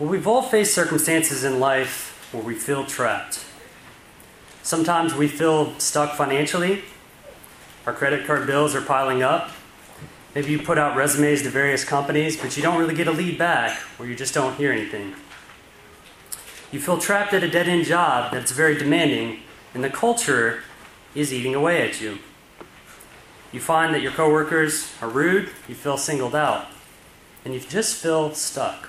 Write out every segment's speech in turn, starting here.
Well, we've all faced circumstances in life where we feel trapped. Sometimes we feel stuck financially. Our credit card bills are piling up. Maybe you put out resumes to various companies, but you don't really get a lead back, or you just don't hear anything. You feel trapped at a dead-end job that's very demanding, and the culture is eating away at you. You find that your coworkers are rude, you feel singled out, and you just feel stuck.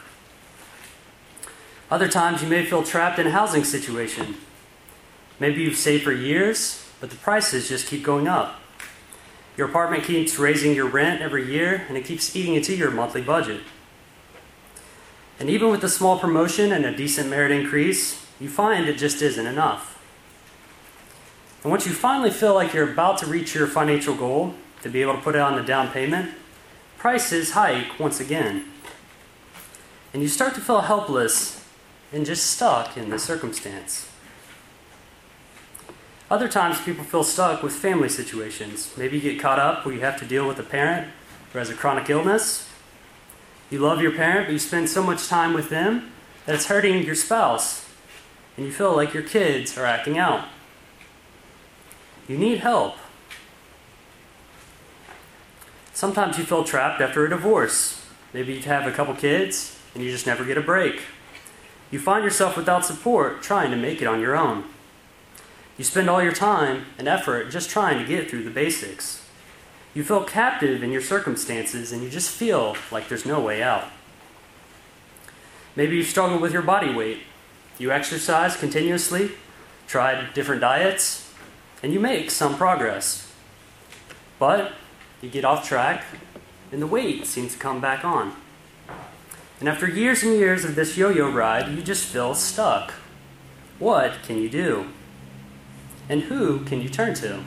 Other times you may feel trapped in a housing situation. Maybe you've saved for years, but the prices just keep going up. Your apartment keeps raising your rent every year, and it keeps eating into your monthly budget. And even with a small promotion and a decent merit increase, you find it just isn't enough. And once you finally feel like you're about to reach your financial goal, to be able to put it on the down payment, prices hike once again. And you start to feel helpless and just stuck in the circumstance. Other times people feel stuck with family situations. Maybe you get caught up where you have to deal with a parent who has a chronic illness. You love your parent, but you spend so much time with them that it's hurting your spouse, and you feel like your kids are acting out. You need help. Sometimes you feel trapped after a divorce. Maybe you have a couple kids, and you just never get a break. You find yourself without support, trying to make it on your own. You spend all your time and effort just trying to get through the basics. You feel captive in your circumstances, and you just feel like there's no way out. Maybe you struggle with your body weight. You exercise continuously, tried different diets, and you make some progress. But you get off track, and the weight seems to come back on. And after years and years of this yo-yo ride, you just feel stuck. What can you do? And who can you turn to?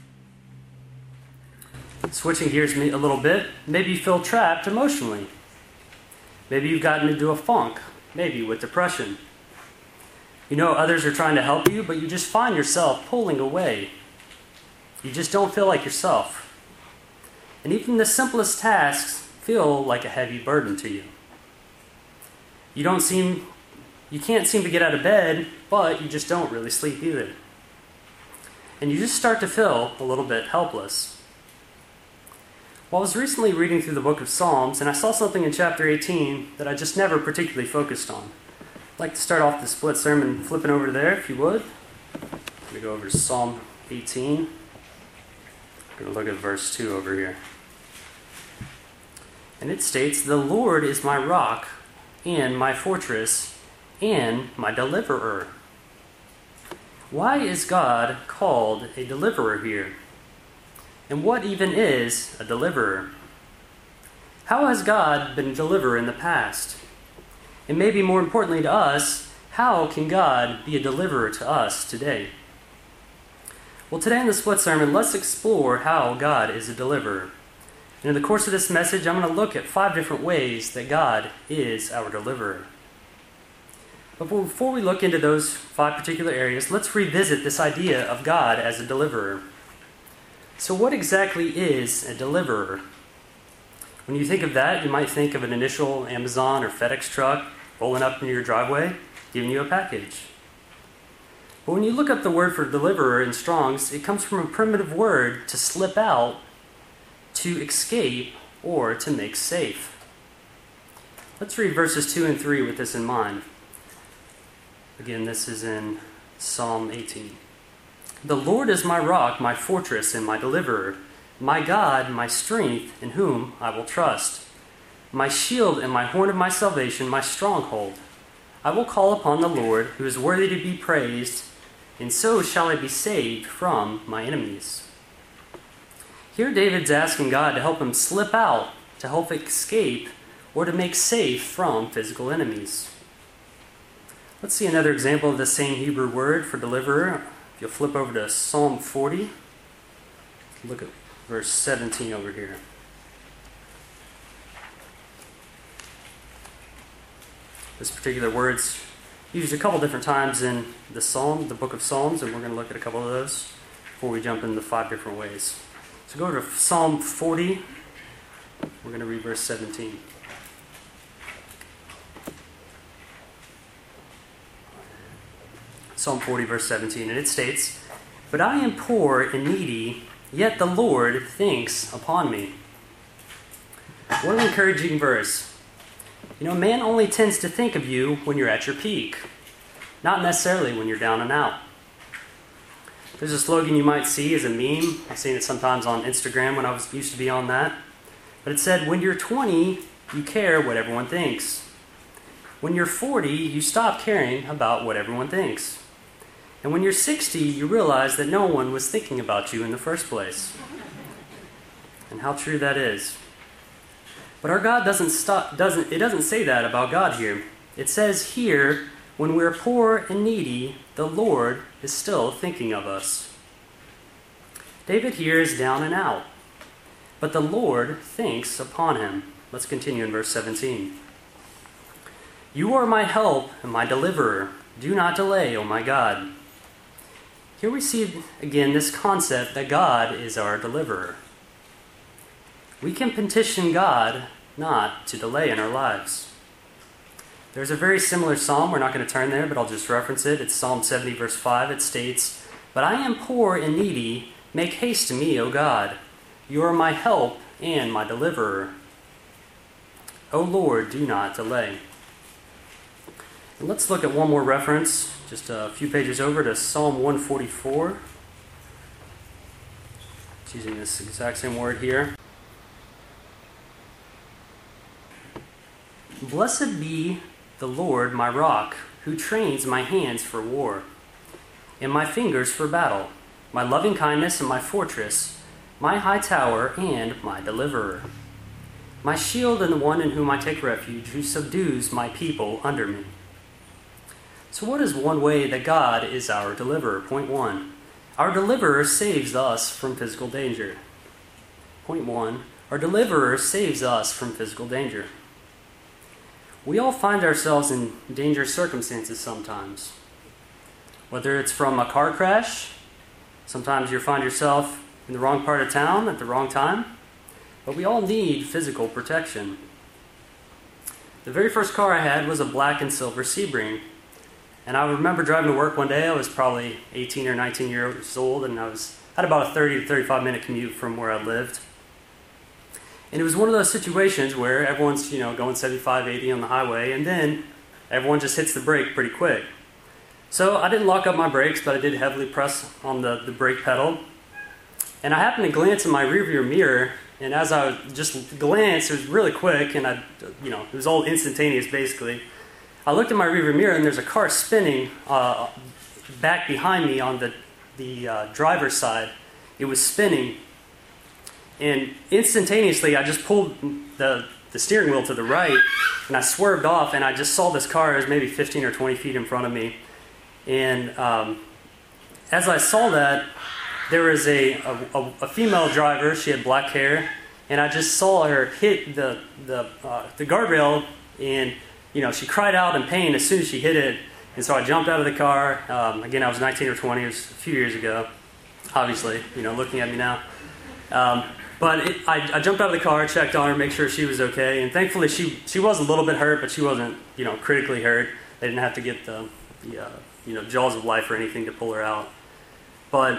Switching gears a little bit, maybe you feel trapped emotionally. Maybe you've gotten into a funk, maybe with depression. You know others are trying to help you, but you just find yourself pulling away. You just don't feel like yourself. And even the simplest tasks feel like a heavy burden to you. You can't seem to get out of bed, but you just don't really sleep either. And you just start to feel a little bit helpless. Well, I was recently reading through the book of Psalms, and I saw something in chapter 18 that I just never particularly focused on. I'd like to start off the split sermon flipping over there, if you would. I'm going to go over to Psalm 18. I'm going to look at verse 2 over here. And it states, "The Lord is my rock and my fortress and my deliverer." Why is God called a deliverer here? And what even is a deliverer? How has God been a deliverer in the past? And maybe more importantly to us, how can God be a deliverer to us today? Well, today in the split sermon, let's explore how God is a deliverer. And in the course of this message, I'm going to look at 5 different ways that God is our deliverer. But before we look into those 5 particular areas, let's revisit this idea of God as a deliverer. So what exactly is a deliverer? When you think of that, you might think of an initial Amazon or FedEx truck rolling up into your driveway, giving you a package. But when you look up the word for deliverer in Strong's, it comes from a primitive word to slip out, to escape, or to make safe. Let's read verses 2 and 3 with this in mind. Again, this is in Psalm 18. "The Lord is my rock, my fortress, and my deliverer, my God, my strength, in whom I will trust, my shield and my horn of my salvation, my stronghold. I will call upon the Lord, who is worthy to be praised, and so shall I be saved from my enemies." Here David's asking God to help him slip out, to help escape, or to make safe from physical enemies. Let's see another example of the same Hebrew word for deliverer. If you'll flip over to Psalm 40, look at verse 17 over here. This particular word's used a couple different times in the book of Psalms, and we're going to look at a couple of those before we jump into the 5 different ways. So go to Psalm 40. We're going to read verse 17. Psalm 40, verse 17, and it states, "But I am poor and needy, yet the Lord thinks upon me." What an encouraging verse. You know, man only tends to think of you when you're at your peak, not necessarily when you're down and out. There's a slogan you might see as a meme. I've seen it sometimes on Instagram when I used to be on that. But it said, when you're 20, you care what everyone thinks. When you're 40, you stop caring about what everyone thinks. And when you're 60, you realize that no one was thinking about you in the first place. And how true that is. But our God doesn't say that about God here. It says here, when we're poor and needy, the Lord is still thinking of us. David here is down and out, but the Lord thinks upon him. Let's continue in verse 17. "You are my help and my deliverer. Do not delay, O my God." Here we see again this concept that God is our deliverer. We can petition God not to delay in our lives. There's a very similar psalm. We're not going to turn there, but I'll just reference it. It's Psalm 70, verse 5. It states, "But I am poor and needy. Make haste to me, O God. You are my help and my deliverer. O Lord, do not delay." And let's look at one more reference, just a few pages over to Psalm 144. It's using this exact same word here. "Blessed be the Lord my rock, who trains my hands for war, and my fingers for battle, my loving kindness and my fortress, my high tower and my deliverer, my shield and the one in whom I take refuge, who subdues my people under me." So what is one way that God is our deliverer? Point one, our deliverer saves us from physical danger. Point one, our deliverer saves us from physical danger. We all find ourselves in dangerous circumstances sometimes. Whether it's from a car crash, sometimes you find yourself in the wrong part of town at the wrong time, but we all need physical protection. The very first car I had was a black and silver Sebring, and I remember driving to work one day. I was probably 18 or 19 years old, and I had about a 30 to 35 minute commute from where I lived. And it was one of those situations where everyone's, going 75, 80 on the highway, and then everyone just hits the brake pretty quick. So I didn't lock up my brakes, but I did heavily press on the brake pedal. And I happened to glance in my rearview mirror, and as I just glanced, it was really quick, and it was all instantaneous basically. I looked in my rearview mirror, and there's a car spinning back behind me on the driver's side. It was spinning. And instantaneously, I just pulled the steering wheel to the right, and I swerved off, and I just saw this car. It was maybe 15 or 20 feet in front of me. And as I saw that, there was a female driver. She had black hair, and I just saw her hit the guardrail, and she cried out in pain as soon as she hit it. And so I jumped out of the car. Again, I was 19 or 20. It was a few years ago, obviously, looking at me now. But I jumped out of the car, checked on her, make sure she was okay, and thankfully she was a little bit hurt, but she wasn't, critically hurt. They didn't have to get the jaws of life or anything to pull her out. But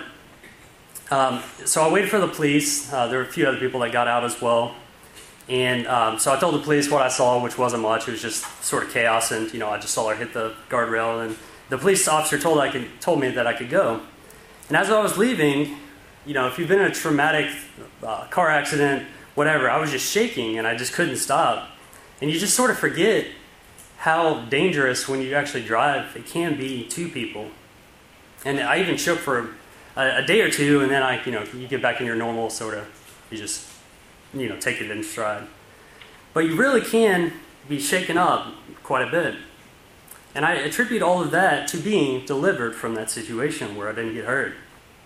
so I waited for the police. There were a few other people that got out as well, and so I told the police what I saw, which wasn't much. It was just sort of chaos, and I just saw her hit the guardrail, and the police officer told me that I could go. And as I was leaving, if you've been in a traumatic car accident, whatever, I was just shaking and I just couldn't stop. And you just sort of forget how dangerous when you actually drive it can be to people. And I even shook for a day or two, and then you get back in your normal sort of, you just, take it in stride. But you really can be shaken up quite a bit. And I attribute all of that to being delivered from that situation where I didn't get hurt.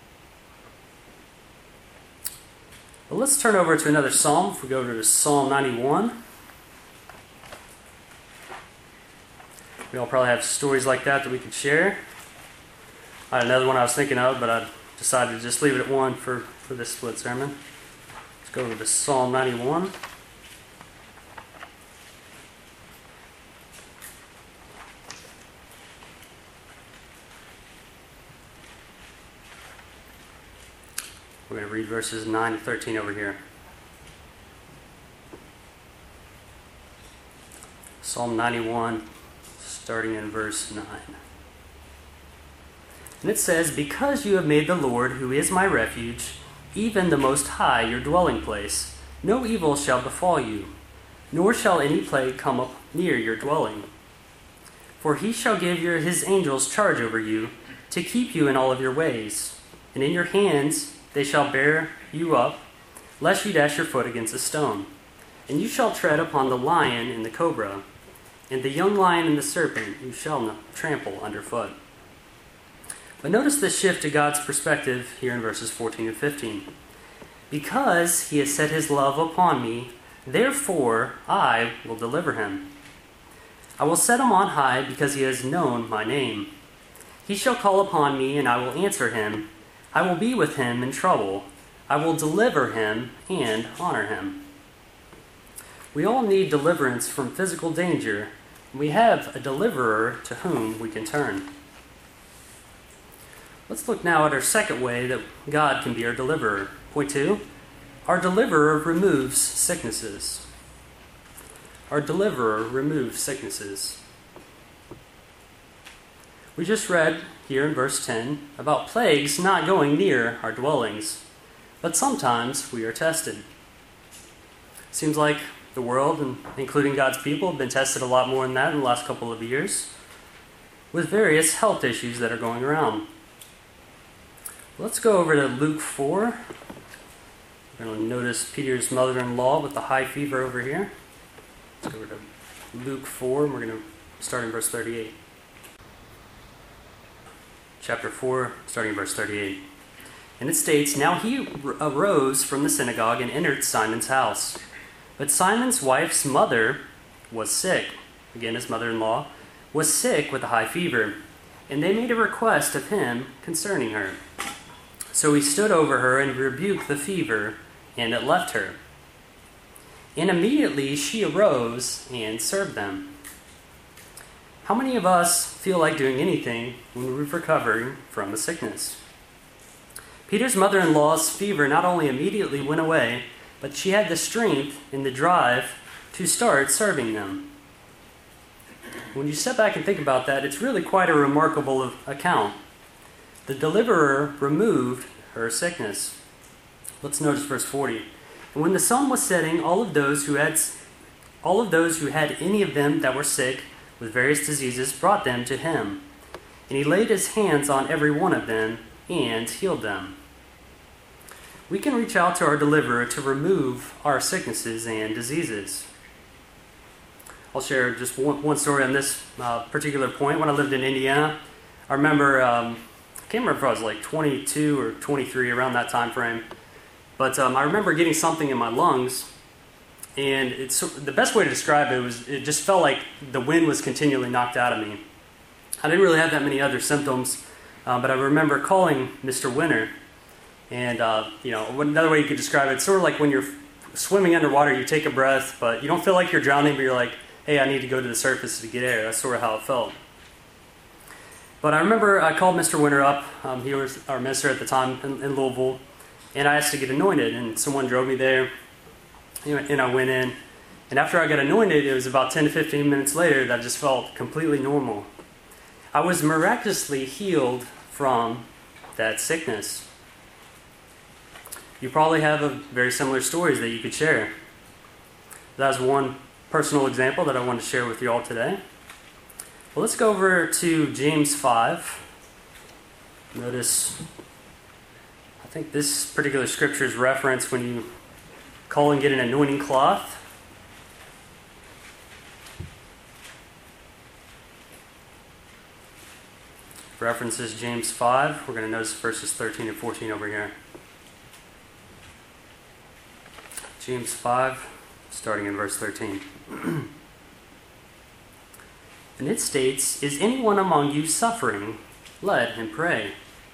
Well, let's turn over to another psalm. If we go over to Psalm 91. We all probably have stories like that we could share. I had another one I was thinking of, but I decided to just leave it at one for this split sermon. Let's go over to Psalm 91. We're going to read verses 9 to 13 over here. Psalm 91, starting in verse 9. And it says, "Because you have made the Lord, who is my refuge, even the Most High, your dwelling place, no evil shall befall you, nor shall any plague come up near your dwelling. For he shall give his angels charge over you, to keep you in all of your ways. And in your hands they shall bear you up, lest you dash your foot against a stone. And you shall tread upon the lion and the cobra, and the young lion and the serpent you shall not trample underfoot." But notice the shift to God's perspective here in verses 14 and 15. "Because he has set his love upon me, therefore I will deliver him. I will set him on high because he has known my name. He shall call upon me, and I will answer him. I will be with him in trouble. I will deliver him and honor him." We all need deliverance from physical danger. We have a deliverer to whom we can turn. Let's look now at our second way that God can be our deliverer. Point 2, our deliverer removes sicknesses. Our deliverer removes sicknesses. We just read here in verse 10 about plagues not going near our dwellings, but sometimes we are tested. Seems like the world, and including God's people, have been tested a lot more than that in the last couple of years, with various health issues that are going around. Let's go over to Luke 4. We're going to notice Peter's mother-in-law with the high fever over here. Let's go over to Luke 4, and we're going to start in verse 38. Chapter 4, starting in verse 38. And it states, "Now he arose from the synagogue and entered Simon's house. But Simon's wife's mother was sick," again his mother-in-law, "was sick with a high fever, and they made a request of him concerning her. So he stood over her and rebuked the fever, and it left her. And immediately she arose and served them." How many of us feel like doing anything when we're recovering from a sickness? Peter's mother-in-law's fever not only immediately went away, but she had the strength and the drive to start serving them. When you step back and think about that, it's really quite a remarkable account. The deliverer removed her sickness. Let's notice verse 40. "And when the sun was setting, all of those who had any of them that were sick with various diseases brought them to him. And he laid his hands on every one of them and healed them." We can reach out to our deliverer to remove our sicknesses and diseases. I'll share just one story on this particular point. When I lived in Indiana, I remember, I can't remember if I was like 22 or 23, around that time frame, but I remember getting something in my lungs, and the best way to describe it was it just felt like the wind was continually knocked out of me. I didn't really have that many other symptoms, but I remember calling Mr. Winter. And, another way you could describe it, it's sort of like when you're swimming underwater, you take a breath, but you don't feel like you're drowning, but you're like, hey, I need to go to the surface to get air. That's sort of how it felt. But I remember I called Mr. Winter up. He was our minister at the time in Louisville, and I asked to get anointed, and someone drove me there, and I went in. And after I got anointed, it was about 10 to 15 minutes later that I just felt completely normal. I was miraculously healed from that sickness. You probably have very similar stories that you could share. That's one personal example that I want to share with you all today. Well, let's go over to James 5. Notice, I think this particular scripture is referenced when you call and get an anointing cloth. References James 5. We're going to notice verses 13 and 14 over here. James 5, starting in verse 13. And it states, "Is anyone among you suffering? Let him pray.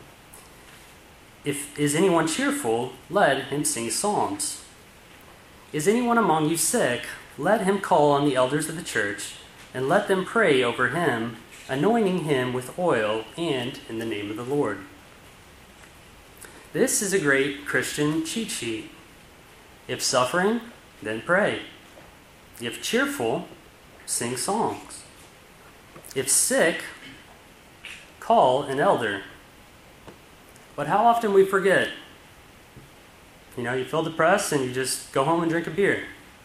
Is anyone cheerful? Let him sing psalms. Is anyone among you sick? Let him call on the elders of the church, and let them pray over him, anointing him with oil and in the name of the Lord." This is a great Christian cheat sheet. If suffering, then pray. If cheerful, sing songs. If sick, call an elder. But how often we forget. You feel depressed and you just go home and drink a beer.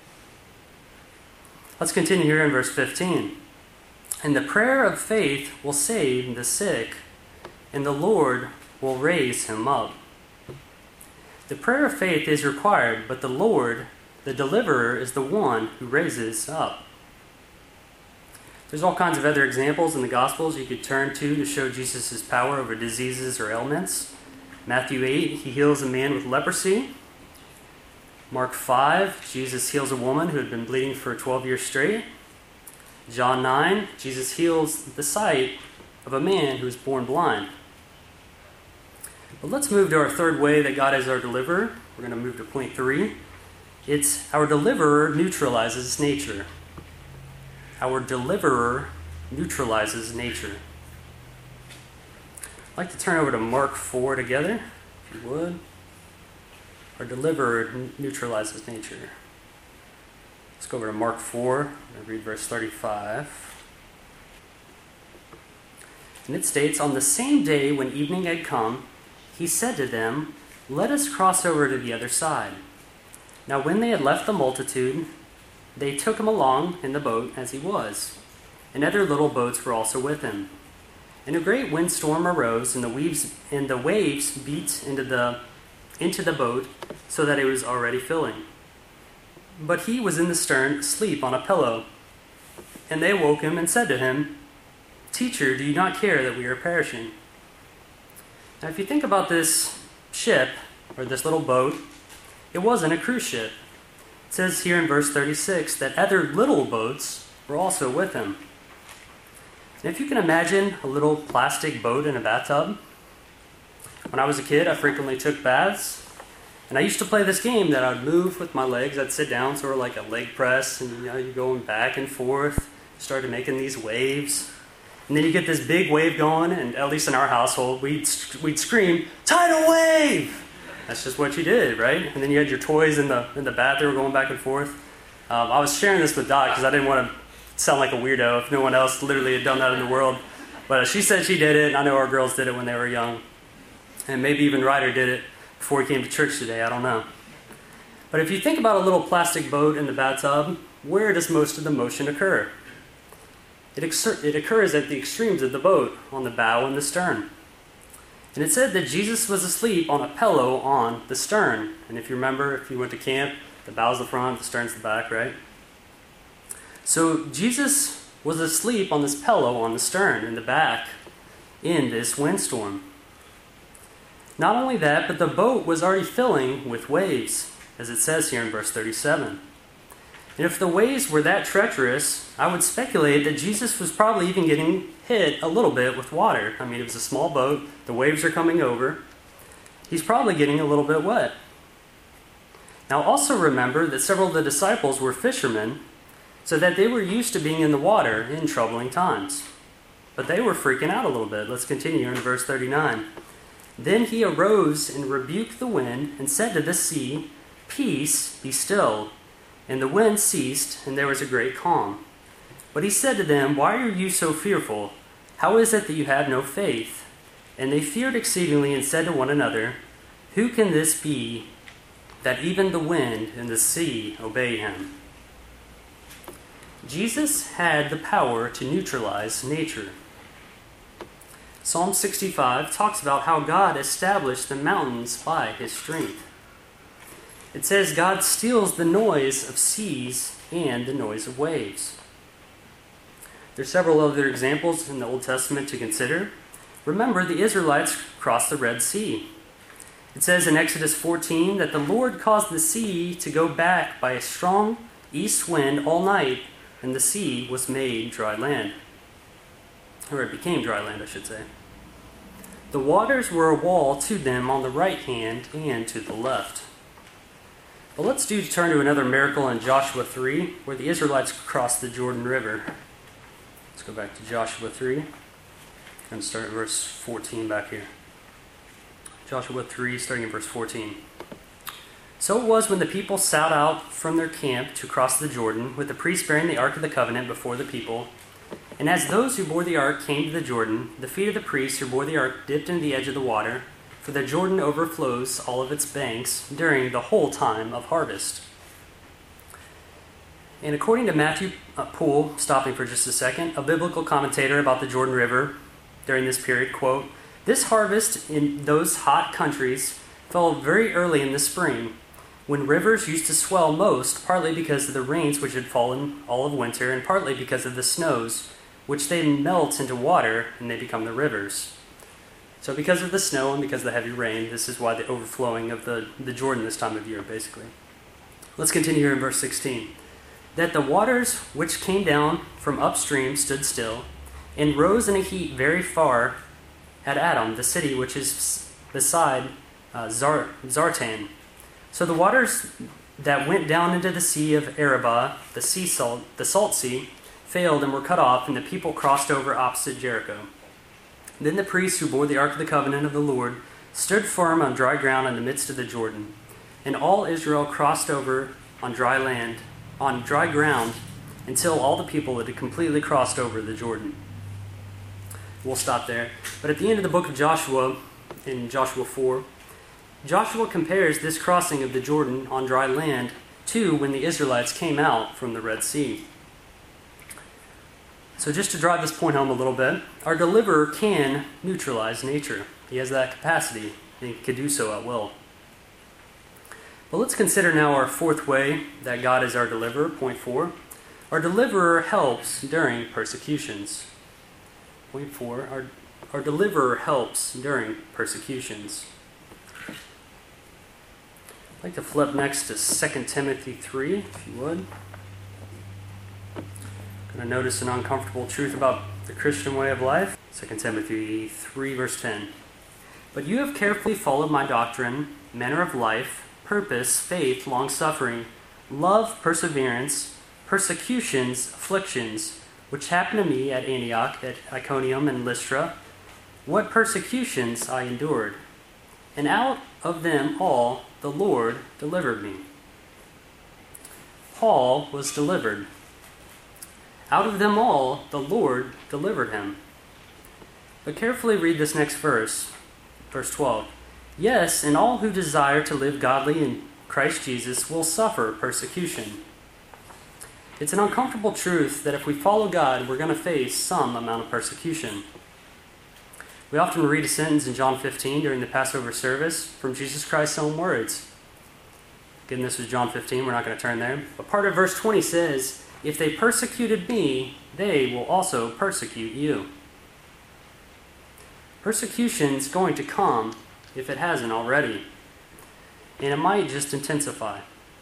Let's continue here in verse 15. And the prayer of faith will save the sick, and the Lord will raise him up. The prayer of faith is required, but the Lord, the deliverer, is the one who raises up. There's all kinds of other examples in the Gospels you could turn to show Jesus' power over diseases or ailments. Matthew 8, he heals a man with leprosy. Mark 5, Jesus heals a woman who had been bleeding for 12 years straight. John 9, Jesus heals the sight of a man who was born blind. But let's move to our third way that God is our deliverer. We're going to move to point 3. It's our deliverer neutralizes nature. Our deliverer neutralizes nature. I'd like to turn over to Mark 4 together, if you would. Our deliverer neutralizes nature. Let's go over to Mark 4 and read verse 35. And it states, "On the same day when evening had come, he said to them, 'Let us cross over to the other side.' Now when they had left the multitude, they took him along in the boat as he was, and other little boats were also with him. And a great windstorm arose, and the waves beat into the boat, so that it was already filling. But he was in the stern, asleep on a pillow. And they woke him and said to him, 'Teacher, do you not care that we are perishing?'" Now if you think about this ship, or this little boat, it wasn't a cruise ship. It says here in verse 36 that other little boats were also with him. And if you can imagine a little plastic boat in a bathtub, when I was a kid, I frequently took baths. And I used to play this game that I'd move with my legs. I'd sit down, sort of like a leg press, and you're going back and forth, started making these waves. And then you get this big wave going, and at least in our household, we'd scream, "Tidal wave!" That's just what you did, right? And then you had your toys in the bath, they were going back and forth. I was sharing this with Doc because I didn't want to sound like a weirdo if no one else literally had done that in the world. But she said she did it, and I know our girls did it when they were young. And maybe even Ryder did it before he came to church today, I don't know. But if you think about a little plastic boat in the bathtub, where does most of the motion occur? It occurs at the extremes of the boat, on the bow and the stern. And it said that Jesus was asleep on a pillow on the stern. And if you remember, if you went to camp, the bow's the front, the stern's the back, right? So Jesus was asleep on this pillow on the stern, in the back, in this windstorm. Not only that, but the boat was already filling with waves, as it says here in verse 37. And if the waves were that treacherous, I would speculate that Jesus was probably even getting hit a little bit with water. I mean, it was a small boat, the waves are coming over. He's probably getting a little bit wet. Now also remember that several of the disciples were fishermen, so that they were used to being in the water in troubling times. But they were freaking out a little bit. Let's continue in verse 39. "Then he arose and rebuked the wind and said to the sea, 'Peace, be still.' And the wind ceased, and there was a great calm. But he said to them, 'Why are you so fearful? How is it that you have no faith?' And they feared exceedingly and said to one another, 'Who can this be that even the wind and the sea obey him?'" Jesus had the power to neutralize nature. Psalm 65 talks about how God established the mountains by his strength. It says God steals the noise of seas and the noise of waves. There's several other examples in the Old Testament to consider. Remember, the Israelites crossed the Red Sea. It says in Exodus 14 that the Lord caused the sea to go back by a strong east wind all night, and the sea was made dry land. Or it became dry land, I should say. The waters were a wall to them on the right hand and to the left. But let's turn to another miracle in Joshua 3, where the Israelites crossed the Jordan River. Let's go back to Joshua 3 and start at verse 14 back here. Joshua 3, starting in verse 14. So it was when the people set out from their camp to cross the Jordan, with the priests bearing the Ark of the Covenant before the people. And as those who bore the ark came to the Jordan, the feet of the priests who bore the ark dipped into the edge of the water, for the Jordan overflows all of its banks during the whole time of harvest. And according to Matthew Poole, stopping for just a second, a biblical commentator about the Jordan River during this period, quote, "This harvest in those hot countries fell very early in the spring, when rivers used to swell most, partly because of the rains which had fallen all of winter, and partly because of the snows, which they melt into water, and they become the rivers." So because of the snow and because of the heavy rain, this is why the overflowing of the Jordan this time of year, basically. Let's continue here in verse 16. "That the waters which came down from upstream stood still, and rose in a heap very far at Adam, the city which is beside Zartan. So the waters that went down into the sea of Arabah, the salt sea, failed and were cut off, and the people crossed over opposite Jericho. Then the priests who bore the Ark of the Covenant of the Lord stood firm on dry ground in the midst of the Jordan. And all Israel crossed over on dry ground, until all the people had completely crossed over the Jordan." We'll stop there. But at the end of the book of Joshua, in Joshua 4, Joshua compares this crossing of the Jordan on dry land to when the Israelites came out from the Red Sea. So just to drive this point home a little bit, our deliverer can neutralize nature. He has that capacity, and he can do so at will. But let's consider now our fourth way that God is our deliverer, point 4. Our deliverer helps during persecutions. Point 4, our deliverer helps during persecutions. I'd like to flip next to 2 Timothy 3, if you would. Going to notice an uncomfortable truth about the Christian way of life. 2 Timothy 3, verse 10. "But you have carefully followed my doctrine, manner of life, purpose, faith, long-suffering, love, perseverance, persecutions, afflictions, which happened to me at Antioch, at Iconium, and Lystra. What persecutions I endured. And out of them all the Lord delivered me." Paul was delivered. Out of them all the Lord delivered him. But carefully read this next verse, verse 12. "Yes, and all who desire to live godly in Christ Jesus will suffer persecution." It's an uncomfortable truth that if we follow God, we're going to face some amount of persecution. We often read a sentence in John 15 during the Passover service from Jesus Christ's own words. Again, this was John 15, we're not going to turn there. But part of verse 20 says, "If they persecuted me, they will also persecute you." Persecution's going to come if it hasn't already. And it might just intensify.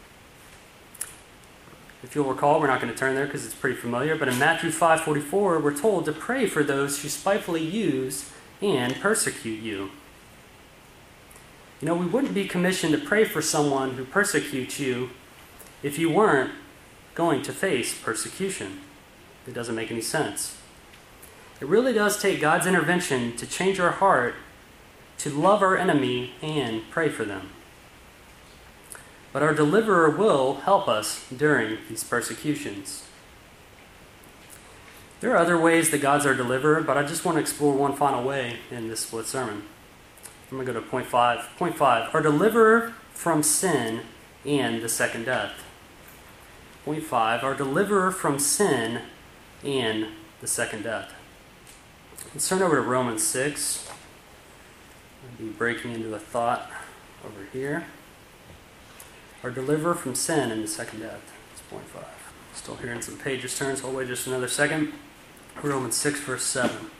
If you'll recall, we're not going to turn there because it's pretty familiar, but in Matthew 5:44, we're told to pray for those who spitefully use and persecute you. You know, we wouldn't be commissioned to pray for someone who persecutes you if you weren't going to face persecution. It doesn't make any sense. It really does take God's intervention to change our heart to love our enemy and pray for them. But our deliverer will help us during these persecutions. There are other ways that God's our deliverer, but I just want to explore one final way in this split sermon. I'm going to go to point 5. Point 5, our deliverer from sin and the second death. Point 5, our deliverer from sin and the second death. Let's turn over to Romans 6. I'll be breaking into a thought over here. Our deliverer from sin and the second death. That's point 5. Still hearing some pages turn, so I'll wait just another second. Romans 6, verse 7.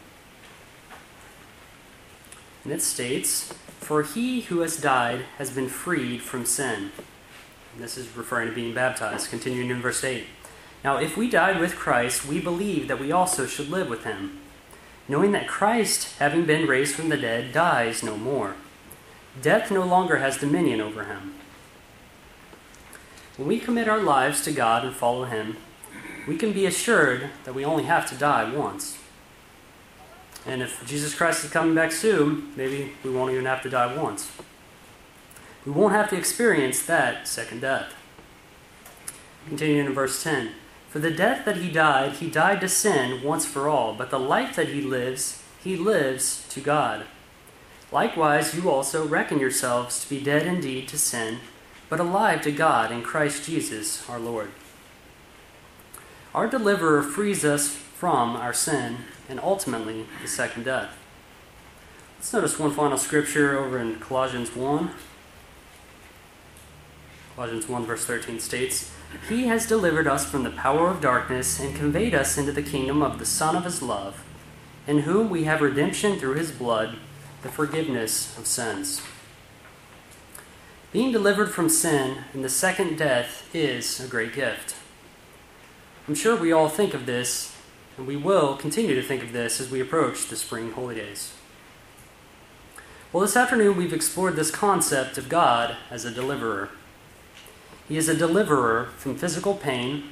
And it states, "For he who has died has been freed from sin." And this is referring to being baptized. Continuing in verse 8. "Now if we died with Christ, we believe that we also should live with him, knowing that Christ, having been raised from the dead, dies no more. Death no longer has dominion over him." When we commit our lives to God and follow him, we can be assured that we only have to die once. And if Jesus Christ is coming back soon, maybe we won't even have to die once. We won't have to experience that second death. Continuing in verse 10. For the death that he died to sin once for all, but the life that he lives to God. Likewise, you also reckon yourselves to be dead indeed to sin, but alive to God in Christ Jesus our Lord. Our deliverer frees us from our sin and ultimately the second death. Let's notice one final scripture over in Colossians 1. Colossians 1 verse 13 states, He has delivered us from the power of darkness and conveyed us into the kingdom of the Son of His love, in whom we have redemption through His blood, the forgiveness of sins. Being delivered from sin and the second death is a great gift. I'm sure we all think of this, and we will continue to think of this as we approach the spring holy days. Well, this afternoon we've explored this concept of God as a deliverer. He is a deliverer from physical pain.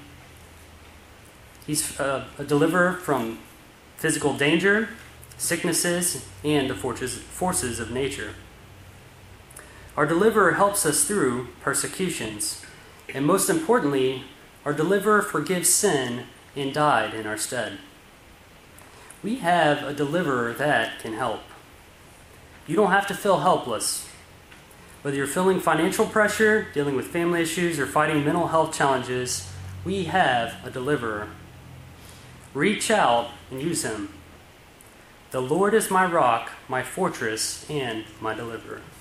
He's a deliverer from physical danger, sicknesses, and the forces of nature. Our deliverer helps us through persecutions. And most importantly, our deliverer forgives sin and died in our stead. We have a deliverer that can help. You don't have to feel helpless. Whether you're feeling financial pressure, dealing with family issues, or fighting mental health challenges, we have a deliverer. Reach out and use him. The Lord is my rock, my fortress, and my deliverer.